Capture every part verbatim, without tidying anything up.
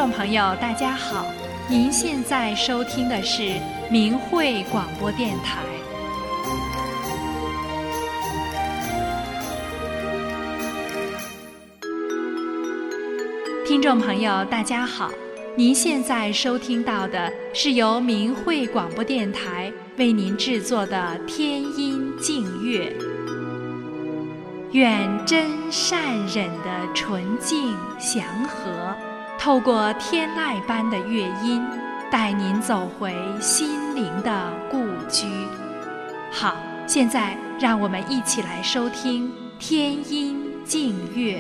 众朋友大家好，您现在收听的是明慧广播电台。听众朋友大家好，您现在收听到的是由明慧广播电台为您制作的天音净乐。愿真善忍的纯净祥和透过天籁般的乐音，带您走回心灵的故居。好，现在让我们一起来收听天音净乐。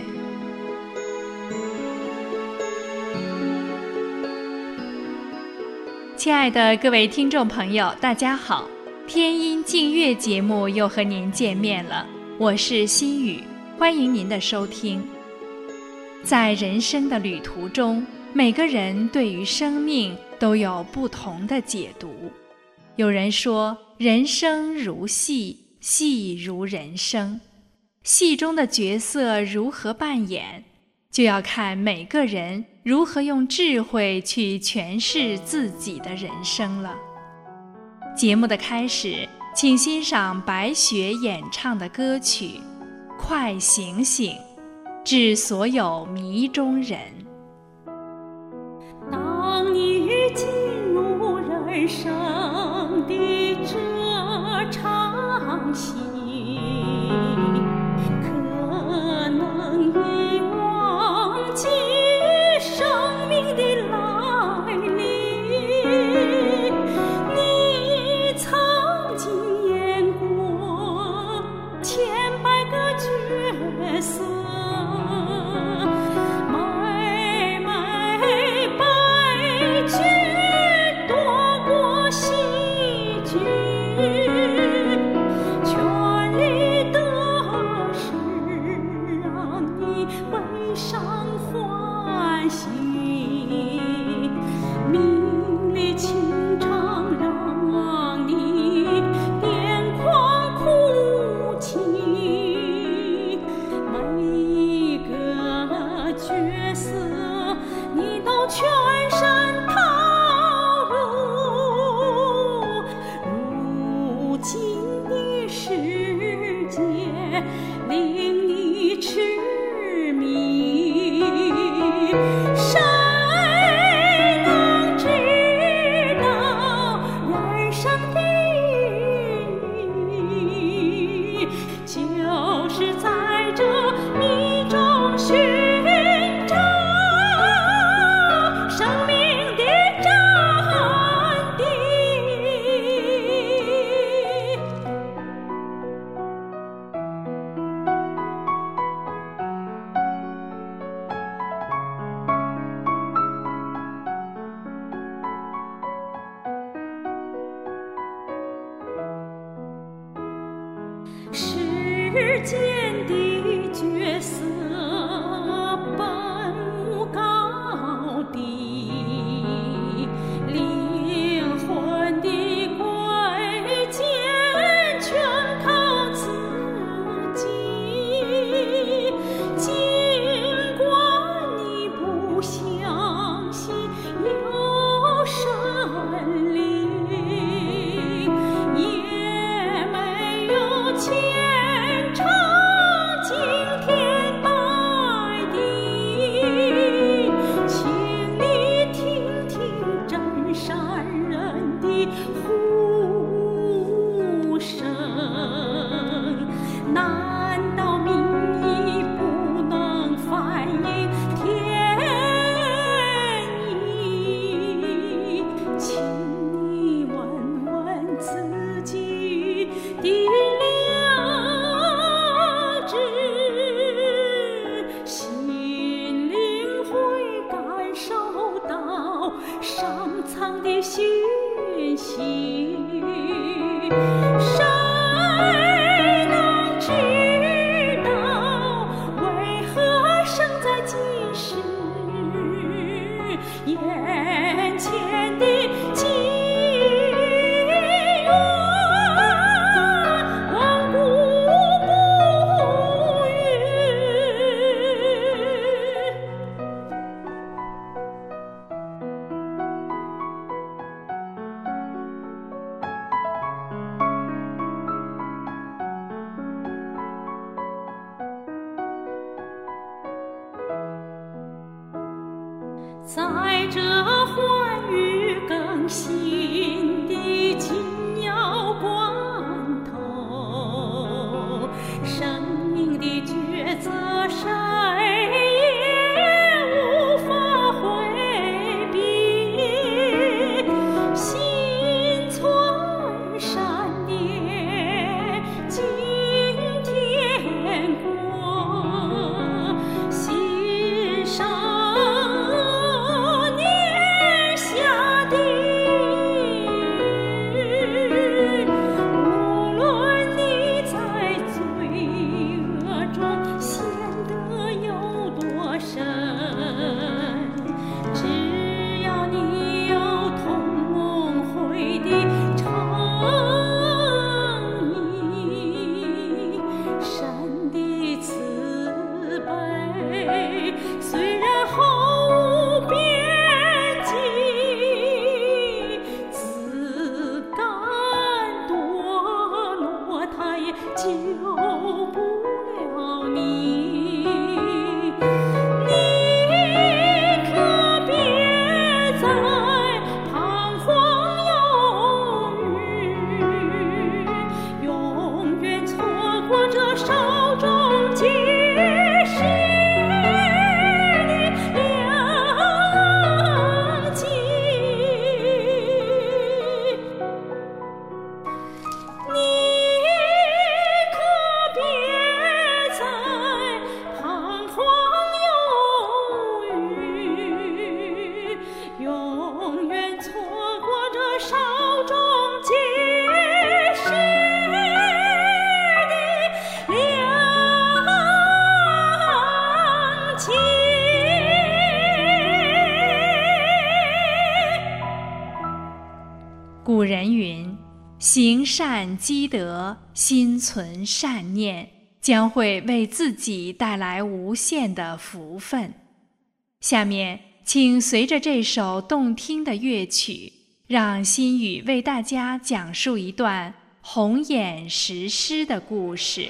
亲爱的各位听众朋友大家好，天音净乐节目又和您见面了，我是心雨，欢迎您的收听。在人生的旅途中，每个人对于生命都有不同的解读。有人说，人生如戏，戏如人生。戏中的角色如何扮演，就要看每个人如何用智慧去诠释自己的人生了。节目的开始，请欣赏白雪演唱的歌曲《快醒醒》，致所有迷中人。 当你进入人生的这场戏，可能已忘记生命的来历。你曾经演过千百个角色，买卖百剧多过戏剧，权力得失让你悲伤欢喜，名利情长让你癫狂哭泣，每在这欢愉更新的紧要关头，生命的抉择谁也无法回避，心存善念今天过，心上虽然毫无边际，自甘堕落，它也救不了你。你可别再彷徨犹豫，永远错过这稍纵即逝永远错过这稍纵即逝的良机。 古人云：行善积德，心存善念，将会为自己带来无限的福分。下面请随着这首动听的乐曲，让心语为大家讲述一段红眼石狮的故事。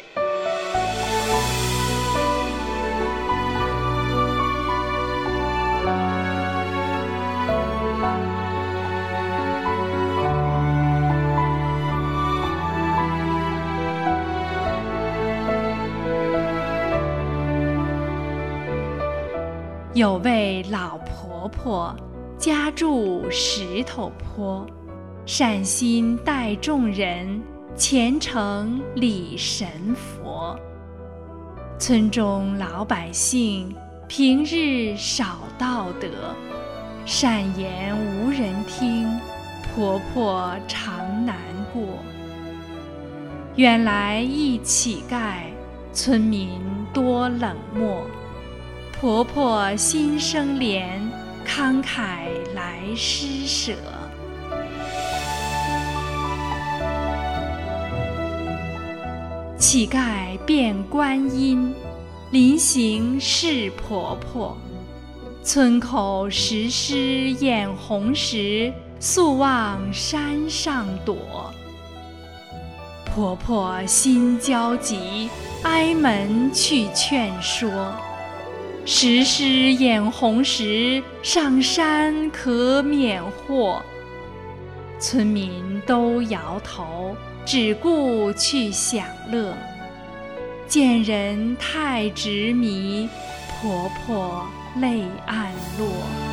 有位老婆婆，家住石头坡，善心待众人，虔诚礼神佛。村中老百姓平日少道德，善言无人听，婆婆常难过。原来一乞丐，村民多冷漠，婆婆心生怜，慷慨来施舍。乞丐变观音，临行是婆婆。村口石狮眼红时，速往山上躲。婆婆心焦急，挨门去劝说。石狮眼红时，上山可免祸。村民都摇头，只顾去享乐。见人太执迷，婆婆泪暗落。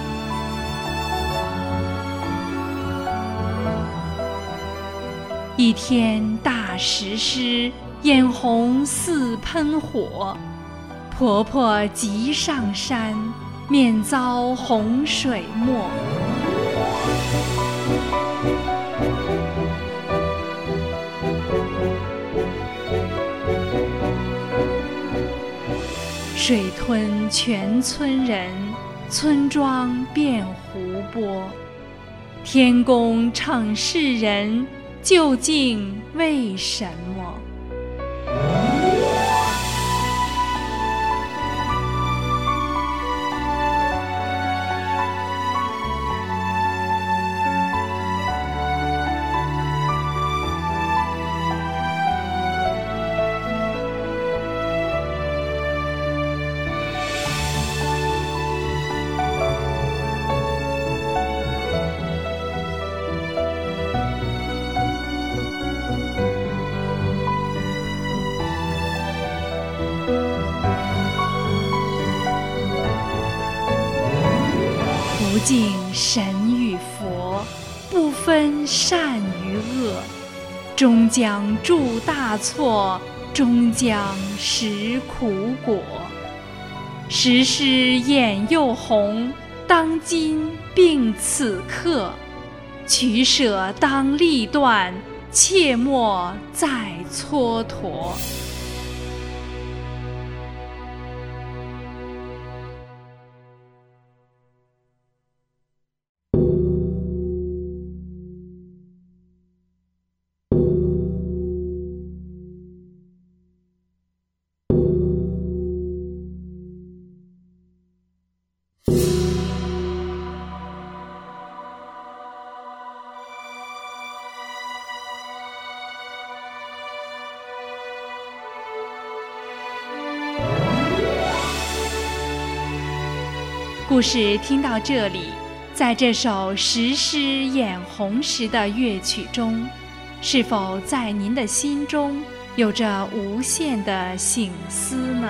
一天，大石狮眼红似喷火，婆婆急上山，免遭洪水没。水吞全村人，村庄变湖泊。天公惩世人，究竟为什么？ 竟神与佛，不分善与恶，终将铸大错，终将食苦果。时时眼又红，当今并此刻，取舍当立断，切莫再蹉跎。故事听到这里，在这首时时眼红时的乐曲中，是否在您的心中有着无限的省思呢？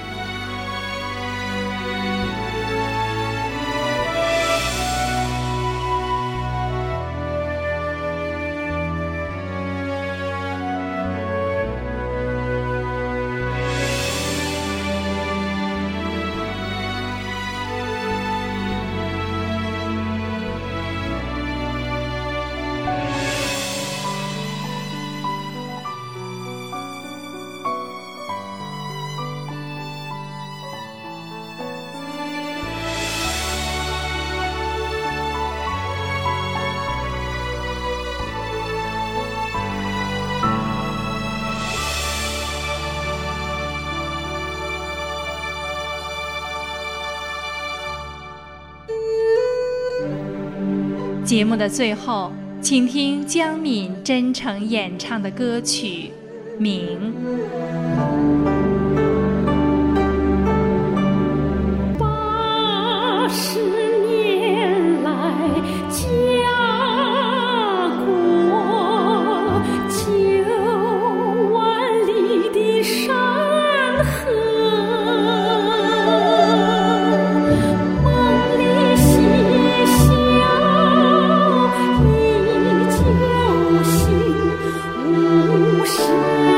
节目的最后，请听江敏真诚演唱的歌曲《明》。 八十年来家国，九万里的山河，梦里嬉笑依旧行，无声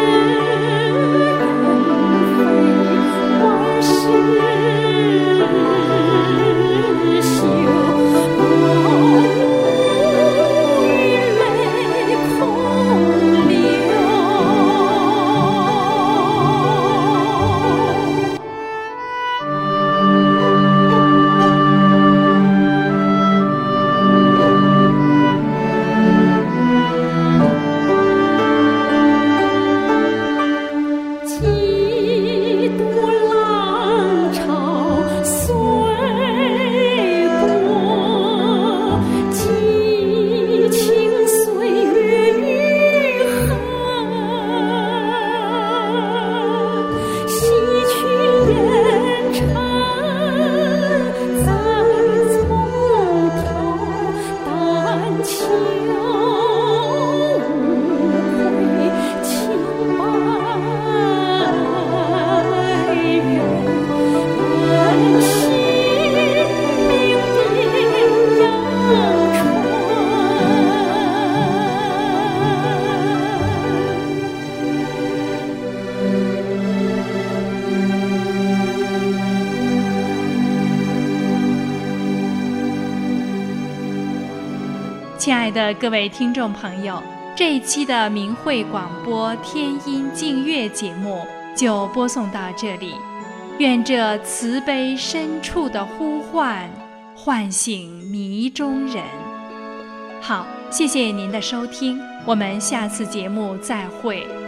亲爱的各位听众朋友，这一期的明慧广播天音净乐节目就播送到这里。愿这慈悲深处的呼唤唤醒迷中人。好，谢谢您的收听，我们下次节目再会。